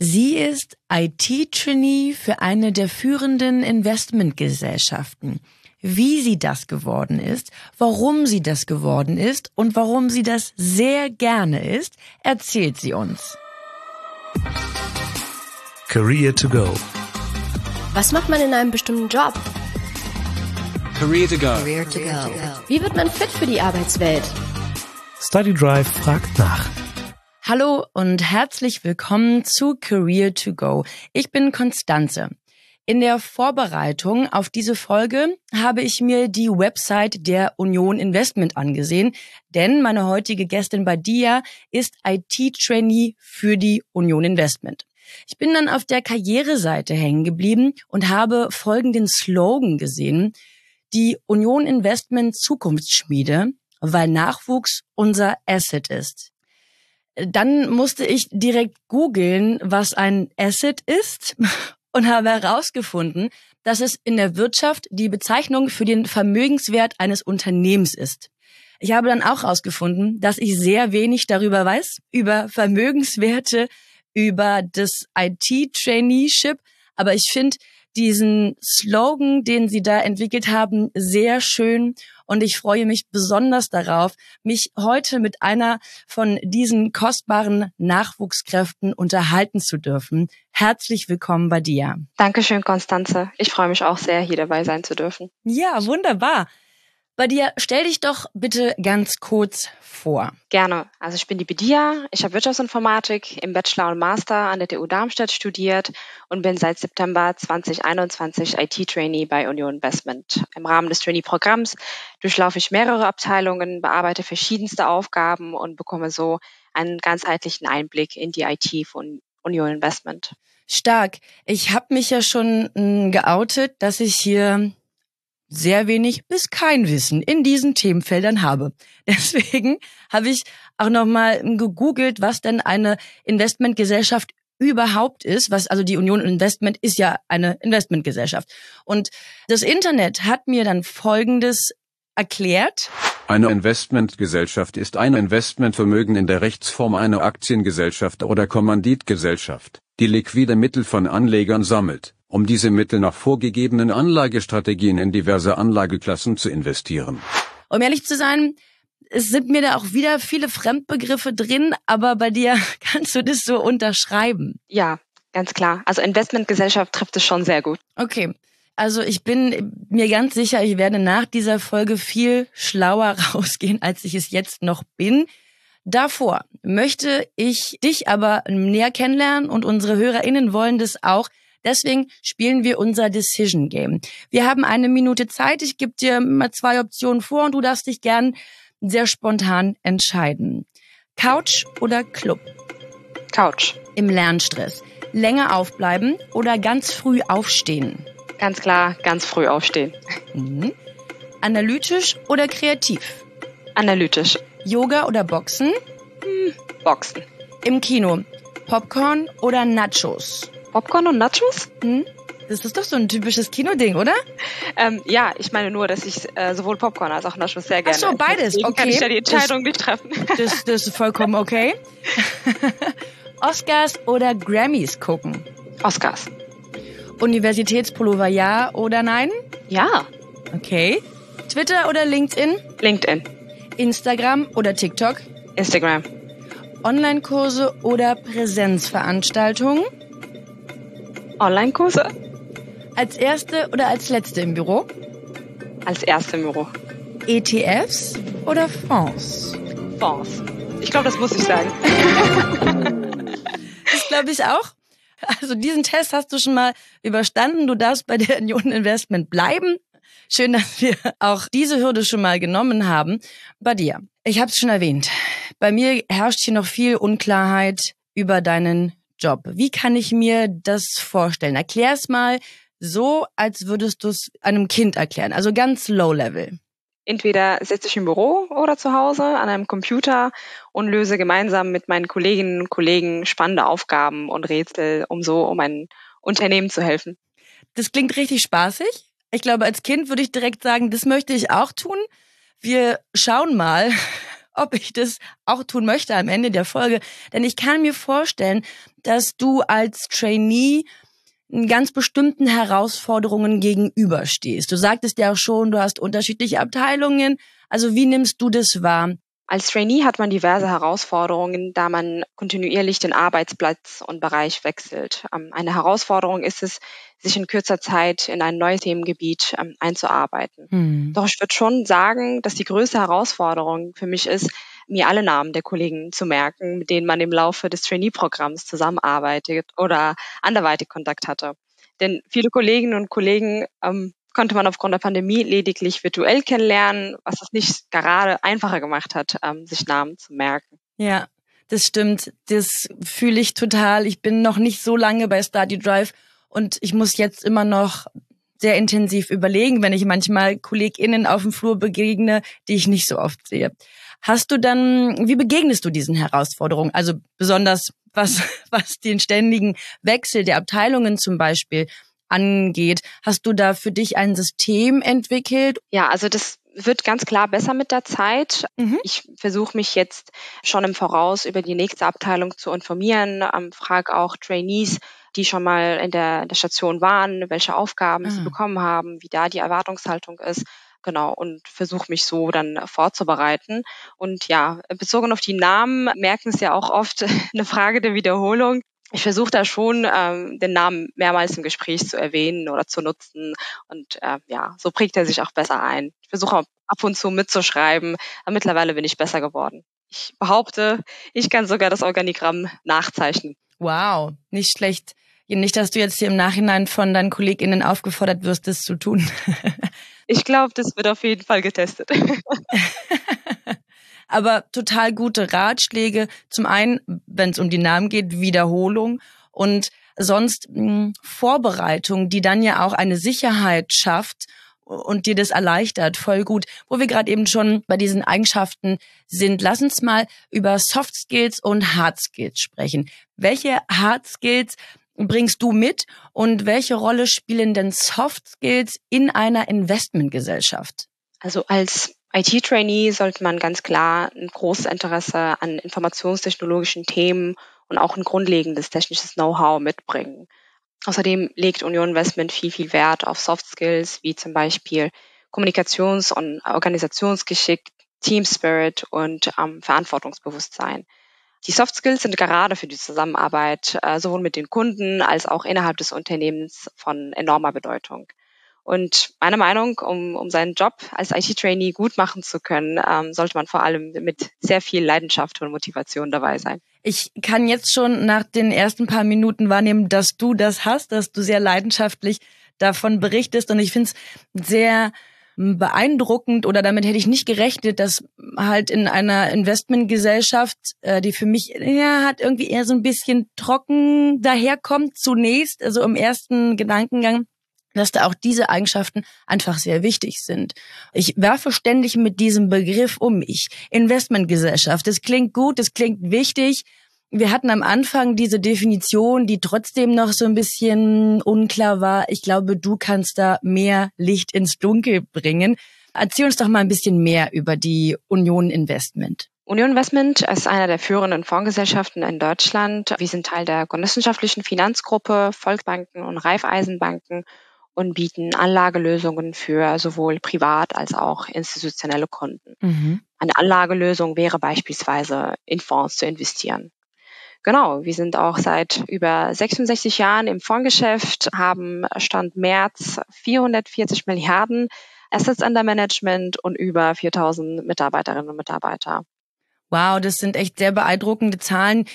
Sie ist IT-Trainee für eine der führenden Investmentgesellschaften. Wie sie das geworden ist, warum sie das geworden ist und warum sie das sehr gerne ist, erzählt sie uns. Career to go. Was macht man in einem bestimmten Job? Career to go. Career to go. Wie wird man fit für die Arbeitswelt? Study Drive fragt nach. Hallo und herzlich willkommen zu Career to go. Ich bin Constanze. In der Vorbereitung auf diese Folge habe ich mir die Website der Union Investment angesehen, denn meine heutige Gästin Badia ist IT-Trainee für die Union Investment. Ich bin dann auf der Karriereseite hängen geblieben und habe folgenden Slogan gesehen: Die Union Investment Zukunftsschmiede, weil Nachwuchs unser Asset ist. Dann musste ich direkt googeln, was ein Asset ist, und habe herausgefunden, dass es in der Wirtschaft die Bezeichnung für den Vermögenswert eines Unternehmens ist. Ich habe dann auch herausgefunden, dass ich sehr wenig darüber weiß, über Vermögenswerte, über das IT-Traineeship, aber ich finde diesen Slogan, den Sie da entwickelt haben, sehr schön und ich freue mich besonders darauf, mich heute mit einer von diesen kostbaren Nachwuchskräften unterhalten zu dürfen. Herzlich willkommen bei dir. Dankeschön, Constanze. Ich freue mich auch sehr, hier dabei sein zu dürfen. Ja, wunderbar. Badia, stell dich doch bitte ganz kurz vor. Gerne. Also ich bin die Badia. Ich habe Wirtschaftsinformatik im Bachelor und Master an der TU Darmstadt studiert und bin seit September 2021 IT-Trainee bei Union Investment. Im Rahmen des Trainee-Programms durchlaufe ich mehrere Abteilungen, bearbeite verschiedenste Aufgaben und bekomme so einen ganzheitlichen Einblick in die IT von Union Investment. Stark. Ich habe mich ja schon geoutet, dass ich hier sehr wenig bis kein Wissen in diesen Themenfeldern habe. Deswegen habe ich auch nochmal gegoogelt, was denn eine Investmentgesellschaft überhaupt ist. Also die Union Investment ist ja eine Investmentgesellschaft. Und das Internet hat mir dann Folgendes erklärt. Eine Investmentgesellschaft ist ein Investmentvermögen in der Rechtsform einer Aktiengesellschaft oder Kommanditgesellschaft, die liquide Mittel von Anlegern sammelt, um diese Mittel nach vorgegebenen Anlagestrategien in diverse Anlageklassen zu investieren. Um ehrlich zu sein, es sind mir da auch wieder viele Fremdbegriffe drin, aber bei dir kannst du das so unterschreiben. Ja, ganz klar. Also Investmentgesellschaft trifft es schon sehr gut. Okay. Also ich bin mir ganz sicher, ich werde nach dieser Folge viel schlauer rausgehen, als ich es jetzt noch bin. Davor möchte ich dich aber näher kennenlernen und unsere HörerInnen wollen das auch. Deswegen spielen wir unser Decision Game. Wir haben 1 Minute Zeit. Ich gebe dir mal 2 Optionen vor und du darfst dich gern sehr spontan entscheiden. Couch oder Club? Couch. Im Lernstress. Länger aufbleiben oder ganz früh aufstehen? Ganz klar, ganz früh aufstehen. Analytisch oder kreativ? Analytisch. Yoga oder Boxen? Boxen. Im Kino. Popcorn oder Nachos? Popcorn und Nachos? Das ist doch so ein typisches Kinoding, oder? Ja, ich meine nur, dass ich sowohl Popcorn als auch Nachos sehr gerne. Ach so, beides, Deswegen okay. kann ich ja die Entscheidung nicht treffen. Das ist vollkommen okay. Oscars oder Grammys gucken? Oscars. Universitätspullover ja oder nein? Ja. Okay. Twitter oder LinkedIn? LinkedIn. Instagram oder TikTok? Instagram. Online-Kurse oder Präsenzveranstaltungen? Online-Kurse? Als erste oder als letzte im Büro? Als erste im Büro. ETFs oder Fonds? Fonds. Ich glaube, das muss ich sagen. Das glaube ich auch. Also diesen Test hast du schon mal überstanden. Du darfst bei der Union Investment bleiben. Schön, dass wir auch diese Hürde schon mal genommen haben. Bei dir, ich habe es schon erwähnt, bei mir herrscht hier noch viel Unklarheit über deinen Job. Wie kann ich mir das vorstellen? Erklär es mal so, als würdest du es einem Kind erklären, also ganz low level. Entweder sitze ich im Büro oder zu Hause an einem Computer und löse gemeinsam mit meinen Kolleginnen und Kollegen spannende Aufgaben und Rätsel, um ein Unternehmen zu helfen. Das klingt richtig spaßig. Ich glaube, als Kind würde ich direkt sagen, das möchte ich auch tun. Wir schauen mal, ob ich das auch tun möchte am Ende der Folge. Denn ich kann mir vorstellen, dass du als Trainee ganz bestimmten Herausforderungen gegenüberstehst. Du sagtest ja auch schon, du hast unterschiedliche Abteilungen. Also wie nimmst du das wahr? Als Trainee hat man diverse Herausforderungen, da man kontinuierlich den Arbeitsplatz und Bereich wechselt. Eine Herausforderung ist es, sich in kürzer Zeit in ein neues Themengebiet einzuarbeiten. Doch ich würde schon sagen, dass die größte Herausforderung für mich ist, mir alle Namen der Kollegen zu merken, mit denen man im Laufe des Trainee-Programms zusammenarbeitet oder anderweitig Kontakt hatte. Denn viele Kolleginnen und Kollegen konnte man aufgrund der Pandemie lediglich virtuell kennenlernen, was es nicht gerade einfacher gemacht hat, sich Namen zu merken. Ja, das stimmt. Das fühle ich total. Ich bin noch nicht so lange bei Study Drive und ich muss jetzt immer noch sehr intensiv überlegen, wenn ich manchmal KollegInnen auf dem Flur begegne, die ich nicht so oft sehe. Wie begegnest du diesen Herausforderungen? Also besonders was den ständigen Wechsel der Abteilungen zum Beispiel angeht. Hast du da für dich ein System entwickelt? Ja, also das wird ganz klar besser mit der Zeit. Ich versuche mich jetzt schon im Voraus über die nächste Abteilung zu informieren, frage auch Trainees, die schon mal in der Station waren, welche Aufgaben sie bekommen haben, wie da die Erwartungshaltung ist. Genau, und versuche mich so dann vorzubereiten. Und ja, bezogen auf die Namen merken es ja auch oft eine Frage der Wiederholung. Ich versuche da schon, den Namen mehrmals im Gespräch zu erwähnen oder zu nutzen. Und so prägt er sich auch besser ein. Ich versuche auch ab und zu mitzuschreiben. Aber mittlerweile bin ich besser geworden. Ich behaupte, ich kann sogar das Organigramm nachzeichnen. Wow, nicht schlecht. Nicht, dass du jetzt hier im Nachhinein von deinen KollegInnen aufgefordert wirst, das zu tun. Ich glaube, das wird auf jeden Fall getestet. Aber total gute Ratschläge. Zum einen, wenn es um die Namen geht, Wiederholung und sonst Vorbereitung, die dann ja auch eine Sicherheit schafft und dir das erleichtert. Voll gut. Wo wir gerade eben schon bei diesen Eigenschaften sind, lass uns mal über Soft Skills und Hard Skills sprechen. Welche Hard Skills bringst du mit und welche Rolle spielen denn Soft Skills in einer Investmentgesellschaft? Also als IT-Trainee sollte man ganz klar ein großes Interesse an informationstechnologischen Themen und auch ein grundlegendes technisches Know-how mitbringen. Außerdem legt Union Investment viel Wert auf Soft Skills, wie zum Beispiel Kommunikations- und Organisationsgeschick, Team Spirit und Verantwortungsbewusstsein. Die Soft Skills sind gerade für die Zusammenarbeit sowohl mit den Kunden als auch innerhalb des Unternehmens von enormer Bedeutung. Und meine Meinung, um seinen Job als IT-Trainee gut machen zu können, sollte man vor allem mit sehr viel Leidenschaft und Motivation dabei sein. Ich kann jetzt schon nach den ersten paar Minuten wahrnehmen, dass du das hast, dass du sehr leidenschaftlich davon berichtest. Und ich finde es sehr beeindruckend oder damit hätte ich nicht gerechnet, dass halt in einer Investmentgesellschaft, die für mich hat irgendwie eher so ein bisschen trocken daherkommt zunächst, also im ersten Gedankengang, dass da auch diese Eigenschaften einfach sehr wichtig sind. Ich werfe ständig mit diesem Begriff um mich. Investmentgesellschaft, das klingt gut, das klingt wichtig. Wir hatten am Anfang diese Definition, die trotzdem noch so ein bisschen unklar war. Ich glaube, du kannst da mehr Licht ins Dunkel bringen. Erzähl uns doch mal ein bisschen mehr über die Union Investment. Union Investment ist einer der führenden Fondsgesellschaften in Deutschland. Wir sind Teil der genossenschaftlichen Finanzgruppe, Volksbanken und Raiffeisenbanken und bieten Anlagelösungen für sowohl privat als auch institutionelle Kunden. Eine Anlagelösung wäre beispielsweise in Fonds zu investieren. Genau, wir sind auch seit über 66 Jahren im Fondsgeschäft, haben Stand März 440 Milliarden Assets under Management und über 4.000 Mitarbeiterinnen und Mitarbeiter. Wow, das sind echt sehr beeindruckende Zahlen,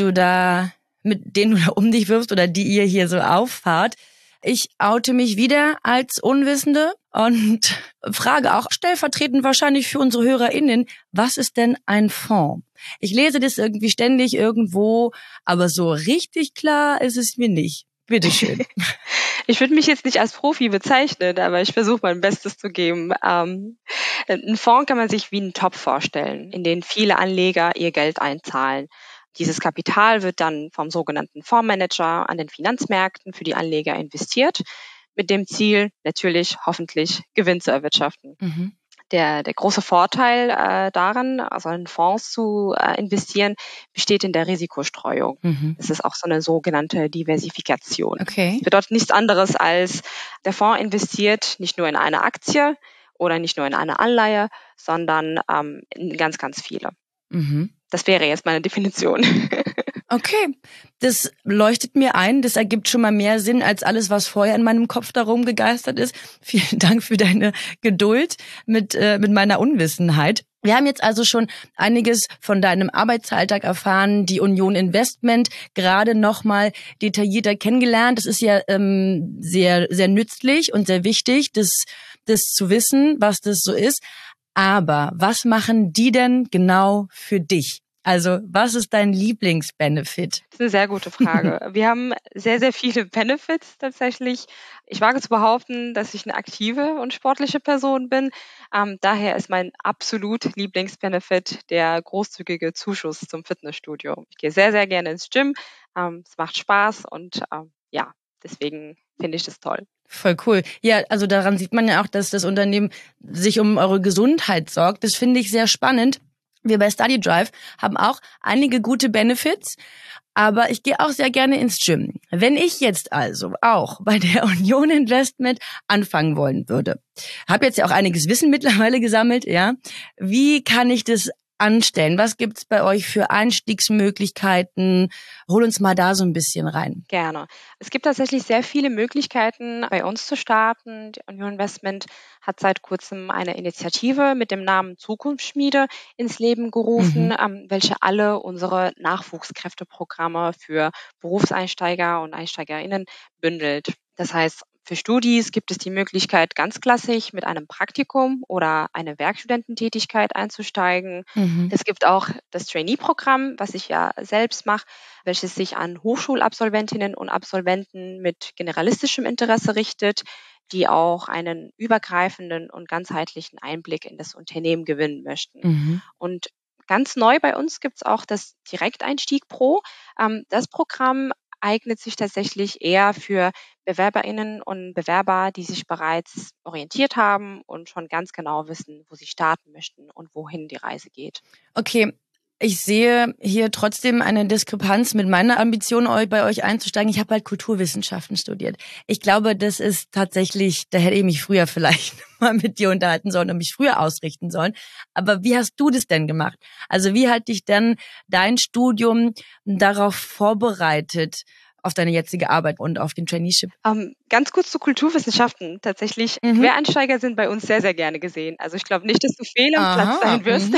mit denen du da um dich wirfst oder die ihr hier so auffahrt. Ich oute mich wieder als Unwissende und frage auch stellvertretend wahrscheinlich für unsere HörerInnen, was ist denn ein Fonds? Ich lese das irgendwie ständig irgendwo, aber so richtig klar ist es mir nicht. Bitteschön. Ich würde mich jetzt nicht als Profi bezeichnen, aber ich versuche mein Bestes zu geben. Ein Fonds kann man sich wie einen Topf vorstellen, in den viele Anleger ihr Geld einzahlen. Dieses Kapital wird dann vom sogenannten Fondsmanager an den Finanzmärkten für die Anleger investiert, mit dem Ziel, natürlich hoffentlich Gewinn zu erwirtschaften. Der große Vorteil daran, also in Fonds zu investieren, besteht in der Risikostreuung. Das ist auch so eine sogenannte Diversifikation. Okay. Das bedeutet nichts anderes als, der Fonds investiert nicht nur in eine Aktie oder nicht nur in eine Anleihe, sondern in ganz, ganz viele. Das wäre jetzt meine Definition. Okay, das leuchtet mir ein. Das ergibt schon mal mehr Sinn als alles, was vorher in meinem Kopf darum gegeistert ist. Vielen Dank für deine Geduld mit meiner Unwissenheit. Wir haben jetzt also schon einiges von deinem Arbeitsalltag erfahren, die Union Investment gerade noch mal detaillierter kennengelernt. Das ist ja sehr, sehr nützlich und sehr wichtig, das zu wissen, was das so ist. Aber was machen die denn genau für dich? Also, was ist dein Lieblingsbenefit? Das ist eine sehr gute Frage. Wir haben sehr, sehr viele Benefits tatsächlich. Ich wage zu behaupten, dass ich eine aktive und sportliche Person bin. Daher ist mein absolut Lieblingsbenefit der großzügige Zuschuss zum Fitnessstudio. Ich gehe sehr, sehr gerne ins Gym. Es macht Spaß und ja, deswegen finde ich das toll. Voll cool. Ja, also daran sieht man ja auch, dass das Unternehmen sich um eure Gesundheit sorgt. Das finde ich sehr spannend. Wir bei Study Drive haben auch einige gute Benefits, aber ich gehe auch sehr gerne ins Gym. Wenn ich jetzt also auch bei der Union Investment anfangen wollen würde, habe jetzt ja auch einiges Wissen mittlerweile gesammelt, ja. Wie kann ich das anstellen? Was gibt's bei euch für Einstiegsmöglichkeiten? Hol uns mal da so ein bisschen rein. Gerne. Es gibt tatsächlich sehr viele Möglichkeiten, bei uns zu starten. Die Union Investment hat seit kurzem eine Initiative mit dem Namen Zukunftsschmiede ins Leben gerufen, welche alle unsere Nachwuchskräfteprogramme für Berufseinsteiger und Einsteigerinnen bündelt. Das heißt, für Studis gibt es die Möglichkeit, ganz klassisch mit einem Praktikum oder einer Werkstudententätigkeit einzusteigen. Es gibt auch das Trainee-Programm, was ich ja selbst mache, welches sich an Hochschulabsolventinnen und Absolventen mit generalistischem Interesse richtet, die auch einen übergreifenden und ganzheitlichen Einblick in das Unternehmen gewinnen möchten. Und ganz neu bei uns gibt es auch das Direkteinstieg Pro. Das Programm eignet sich tatsächlich eher für Bewerberinnen und Bewerber, die sich bereits orientiert haben und schon ganz genau wissen, wo sie starten möchten und wohin die Reise geht. Okay, ich sehe hier trotzdem eine Diskrepanz mit meiner Ambition, bei euch einzusteigen. Ich habe halt Kulturwissenschaften studiert. Ich glaube, das ist tatsächlich, da hätte ich mich früher vielleicht mal mit dir unterhalten sollen und mich früher ausrichten sollen. Aber wie hast du das denn gemacht? Also wie hat dich denn dein Studium darauf vorbereitet, auf deine jetzige Arbeit und auf den Traineeship? Ganz kurz zu Kulturwissenschaften. Tatsächlich, Quereinsteiger sind bei uns sehr, sehr gerne gesehen. Also ich glaube nicht, dass du fehl am Platz sein wirst.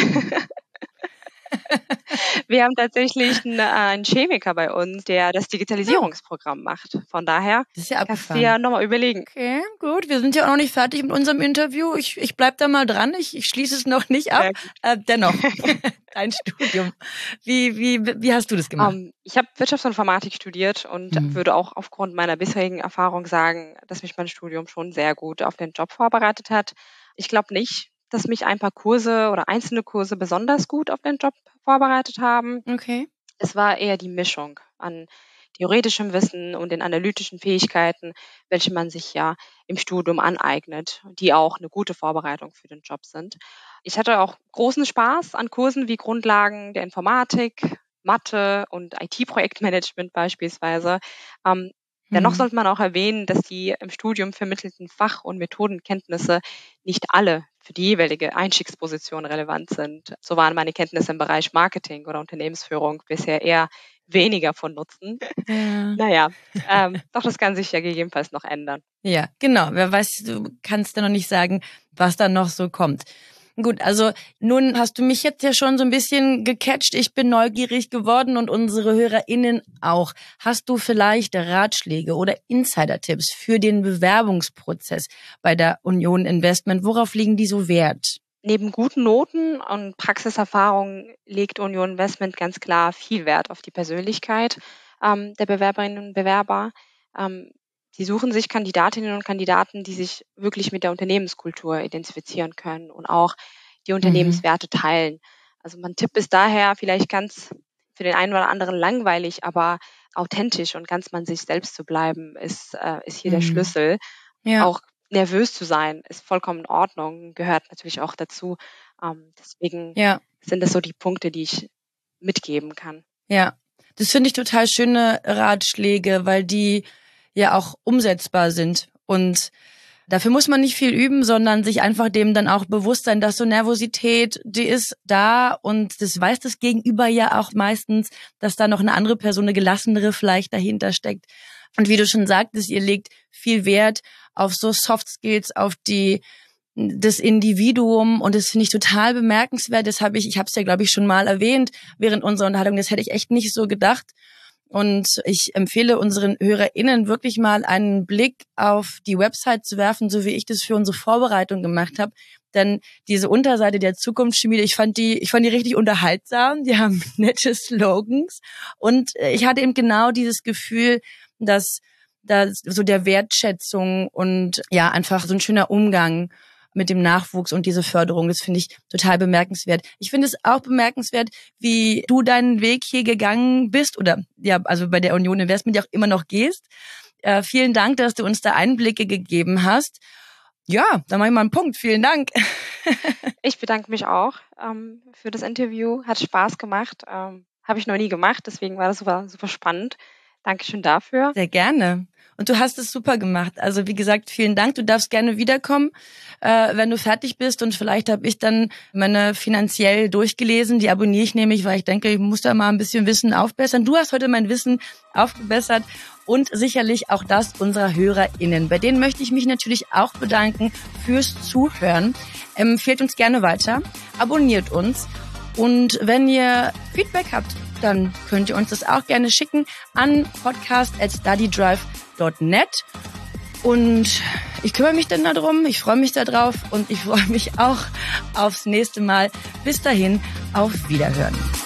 Wir haben tatsächlich einen Chemiker bei uns, der das Digitalisierungsprogramm macht. Von daher Das ist ja kannst du dir ja nochmal überlegen. Okay, gut. Wir sind ja auch noch nicht fertig mit unserem Interview. Ich bleib da mal dran. Ich schließe es noch nicht ab. Dennoch, dein Studium. Wie hast du das gemacht? Ich habe Wirtschaftsinformatik studiert und würde auch aufgrund meiner bisherigen Erfahrung sagen, dass mich mein Studium schon sehr gut auf den Job vorbereitet hat. Ich glaube nicht, dass mich ein paar Kurse oder einzelne Kurse besonders gut auf den Job vorbereitet haben. Okay. Es war eher die Mischung an theoretischem Wissen und den analytischen Fähigkeiten, welche man sich ja im Studium aneignet, die auch eine gute Vorbereitung für den Job sind. Ich hatte auch großen Spaß an Kursen wie Grundlagen der Informatik, Mathe und IT-Projektmanagement beispielsweise. Dennoch sollte man auch erwähnen, dass die im Studium vermittelten Fach- und Methodenkenntnisse nicht alle für die jeweilige Einstiegsposition relevant sind. So waren meine Kenntnisse im Bereich Marketing oder Unternehmensführung bisher eher weniger von Nutzen. Ja. Doch das kann sich ja gegebenenfalls noch ändern. Ja, genau. Wer weiß, du kannst ja noch nicht sagen, was da noch so kommt. Gut, also nun hast du mich jetzt ja schon so ein bisschen gecatcht. Ich bin neugierig geworden und unsere HörerInnen auch. Hast du vielleicht Ratschläge oder Insider-Tipps für den Bewerbungsprozess bei der Union Investment? Worauf liegen die so Wert? Neben guten Noten und Praxiserfahrung legt Union Investment ganz klar viel Wert auf die Persönlichkeit der Bewerberinnen und Bewerber. Sie suchen sich Kandidatinnen und Kandidaten, die sich wirklich mit der Unternehmenskultur identifizieren können und auch die Unternehmenswerte teilen. Also mein Tipp ist daher vielleicht ganz für den einen oder anderen langweilig, aber authentisch und ganz man sich selbst zu bleiben, ist hier der Schlüssel. Ja. Auch nervös zu sein ist vollkommen in Ordnung, gehört natürlich auch dazu. Deswegen sind das so die Punkte, die ich mitgeben kann. Ja, das finde ich total schöne Ratschläge, weil die ja auch umsetzbar sind. Und dafür muss man nicht viel üben, sondern sich einfach dem dann auch bewusst sein, dass so Nervosität, die ist da und das weiß das Gegenüber ja auch meistens, dass da noch eine andere Person, eine gelassenere vielleicht dahinter steckt. Und wie du schon sagtest, ihr legt viel Wert auf so Soft Skills, auf das Individuum, und das finde ich total bemerkenswert. Ich habe es ja, glaube ich, schon mal erwähnt während unserer Unterhaltung, das hätte ich echt nicht so gedacht. Und ich empfehle unseren HörerInnen wirklich mal einen Blick auf die Website zu werfen, so wie ich das für unsere Vorbereitung gemacht habe. Denn diese Unterseite der Zukunftsschmiede, ich fand die richtig unterhaltsam. Die haben nette Slogans. Und ich hatte eben genau dieses Gefühl, dass da so der Wertschätzung und ja einfach so ein schöner Umgang mit dem Nachwuchs und diese Förderung, das finde ich total bemerkenswert. Ich finde es auch bemerkenswert, wie du deinen Weg hier gegangen bist oder ja, also bei der Union Investment ja auch immer noch gehst. Vielen Dank, dass du uns da Einblicke gegeben hast. Ja, dann mache ich mal einen Punkt. Vielen Dank. Ich bedanke mich auch für das Interview. Hat Spaß gemacht. Habe ich noch nie gemacht, deswegen war das super, super spannend. Dankeschön dafür. Sehr gerne. Und du hast es super gemacht. Also wie gesagt, vielen Dank. Du darfst gerne wiederkommen, wenn du fertig bist. Und vielleicht habe ich dann meine finanziell durchgelesen. Die abonniere ich nämlich, weil ich denke, ich muss da mal ein bisschen Wissen aufbessern. Du hast heute mein Wissen aufgebessert und sicherlich auch das unserer HörerInnen. Bei denen möchte ich mich natürlich auch bedanken fürs Zuhören. Empfehlt uns gerne weiter, abonniert uns. Und wenn ihr Feedback habt, dann könnt ihr uns das auch gerne schicken an podcast@studydrive.net. Und ich kümmere mich dann darum, ich freue mich darauf und ich freue mich auch aufs nächste Mal. Bis dahin, auf Wiederhören.